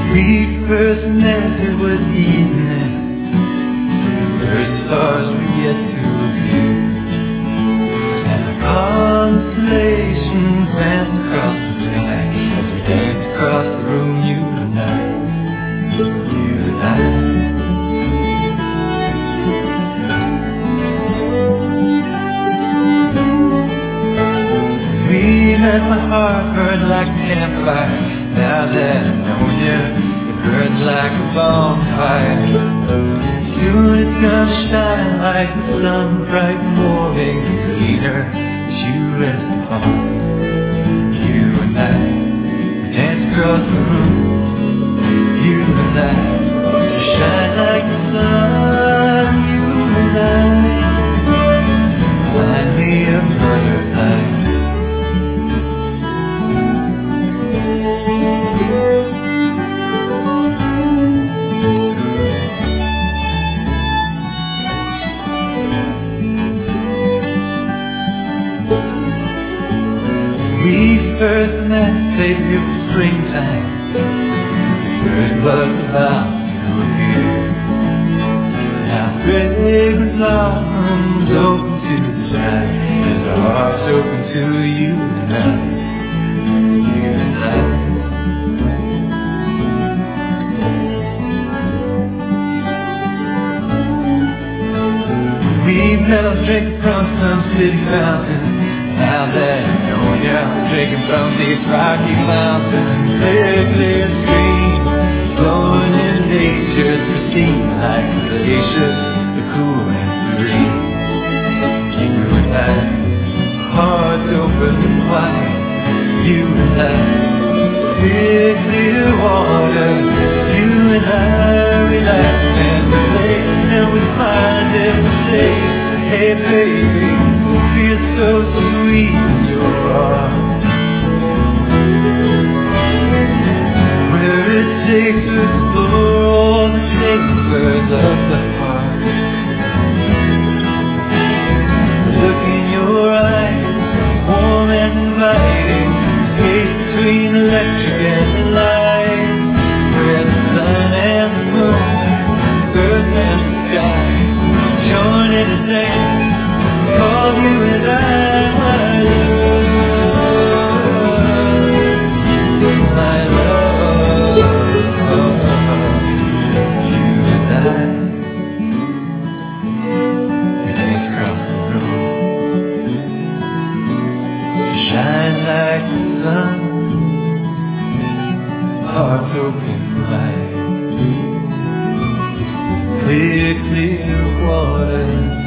We first met, it was evening. First stars we yet to view, and the constellations danced across the sky as we danced across the room, you and I, you and I. We met, my heart burned like a campfire. Now that I know you, it burns like a bonfire. Soon it's gonna shine like the sun, bright morning leader that you rest upon. You and I, we dance across the room. You and I, we shine like the sun. You and I, remind me of butterflies. First met, baby, it was springtime. The first buds about to appear. Now fragrant blossoms open to the sky, as our hearts open to you and I, you and I. We met, I was drinking from some city fountain. Now that I know you, I'm drinking from these rocky mountains. Clear, clear streams flowing in nature's pristine like glaciers, the cool and serene. You and I, hearts open wide. You and I, clear, clear water. You and I, relax and play, and we find every place. Hey baby, feels so sweet in your arms, where it takes to explore all the chambers of the heart. Look in your eyes, warm and inviting, space between electric and the light, where the sun and the moon, earth and the sky join in a dance. Call you and I, my love, you and I. We dance across the road, shine like the sun, hearts open wide, clear, clear water.